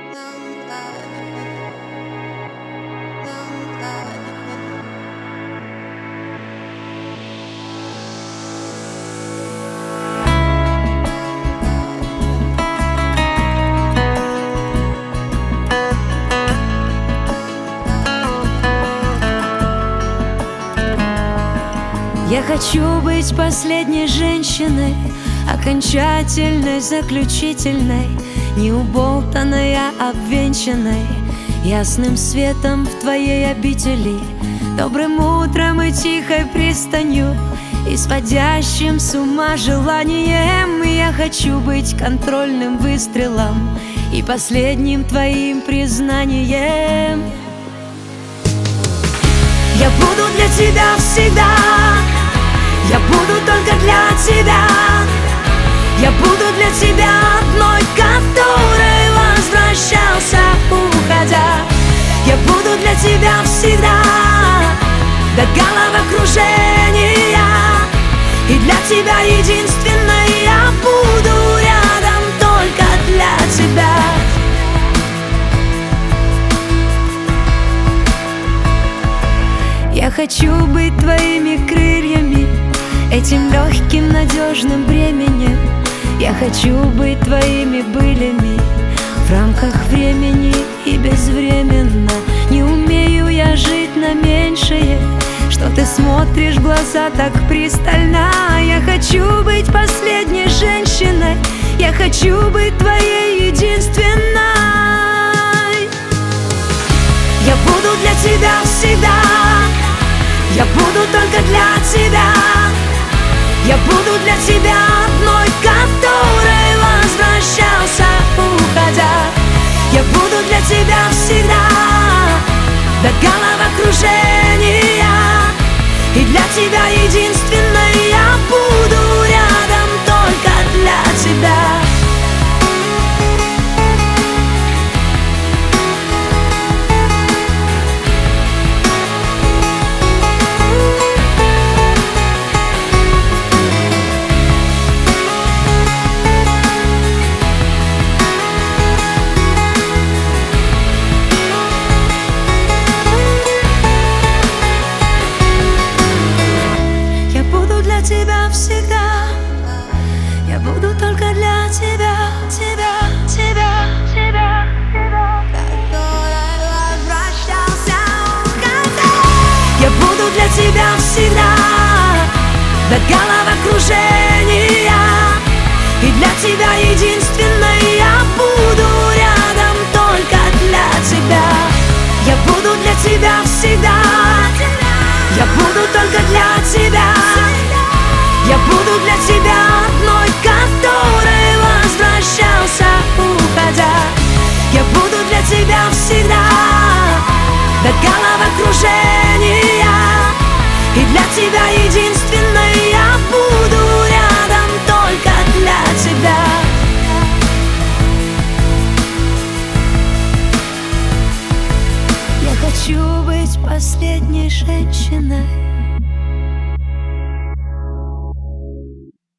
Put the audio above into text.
Я хочу быть последней женщиной, окончательной, заключительной, неуболтанной, а обвенчанной ясным светом в твоей обители, добрым утром и тихой пристанью, и сводящим с ума желанием. Я хочу быть контрольным выстрелом и последним твоим признанием. Я буду для тебя всегда, я буду только для тебя, я буду для тебя одной, которой возвращался, уходя. Я буду для тебя всегда, до головокружения, и для тебя единственной я буду рядом только для тебя. Я хочу быть твоими крыльями, этим легким, надежным бременем. Я хочу быть твоими былями в рамках времени и безвременно. Не умею я жить на меньшее, что ты смотришь в глаза так пристально. Я хочу быть последней женщиной, я хочу быть твоей единственной. Я буду для тебя всегда, я буду только для тебя, я буду для тебя одной, которой возвращался, уходя. Я буду для тебя всегда, до головокружения, и для тебя единственной я буду рядом только для тебя. Тебя всегда, я буду только для тебя, тебя, тебя, тебя, тебя, который возвращался, уходя. Я буду для тебя всегда, до головокружения, и для тебя единственной я буду рядом только для тебя. Я буду для тебя всегда, я буду только для тебя. Я буду для тебя одной, которой возвращался, уходя. Я буду для тебя всегда, до головокружения, и для тебя единственной я буду рядом только для тебя. Я хочу быть последней женщиной,